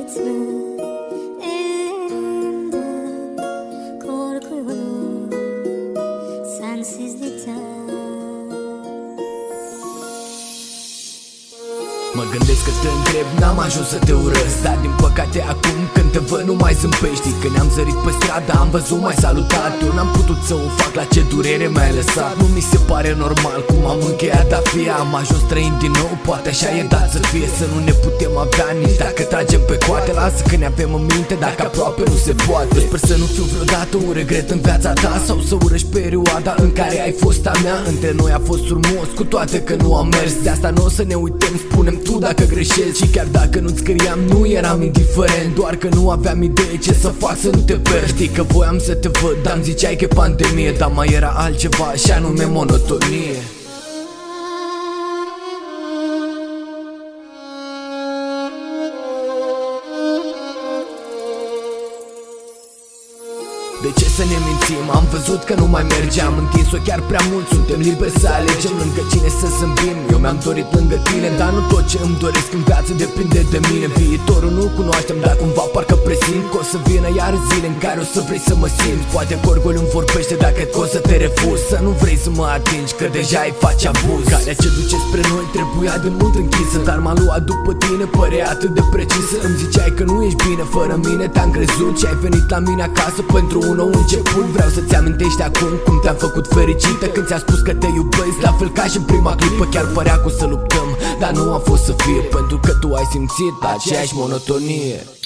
elinden korkuyorum sensizlikten. Mă gândesc că te întreb, n-am ajuns să te urăsc, dar din păcate acum când te văd nu mai zâmpești. Știi că ne-am zărit pe stradă, am văzut, mai salutat. Eu n-am putut să o fac, la ce durere mi-ai lăsat. Nu mi se pare normal cum am încheiat a fi. Am ajuns străin din nou, poate așa e dat să fie. Să nu ne putem avea nici dacă tragem pe coate. Lasă că ne avem în minte, dacă aproape nu se poate. Sper să nu fiu vreodată un regret în viața ta, sau să urăști perioada în care ai fost a mea. Între noi a fost frumos, cu toate că nu am mers. De asta nu o să ne uităm, spune-mi tu dacă greșești. Și chiar dacă nu-ți scriam, nu eram indiferent, doar că nu aveam idee ce să fac să nu te pierd. Știi că voiam să te văd, dar îmi ziceai că e pandemie, dar mai era altceva, și anume monotonie. De ce să ne mințim? Am văzut că nu mai merge, am întins-o chiar prea mult. Suntem liberi să alegem lângă cine să zâmbim. Eu mi-am dorit lângă tine, dar nu tot ce îmi doresc în viață depinde de mine. Viitorul nu-l cunoaștem, dar cumva parcă presimt că o să vină iar zile în care o să vrei să mă simți. Poate că orgoliu îmi vorbește, dar cred că o să te refuz. Să nu vrei să mă atingi, că deja ai face abuz. Calea ce duce spre noi trebuia de mult închisă, dar m-a luat după tine, părea atât de precisă. Îmi ziceai că nu ești bine fără mine, te-am crezut și ai venit la mine acasă pentru un nou început. Vreau să-ți amintești acum cum te-am făcut fericită când ți-am spus că te iubesc, la fel ca și în prima clipă. Chiar părea că o să luptăm, dar nu a fost să fie, pentru că tu ai simțit aceeași monotonie.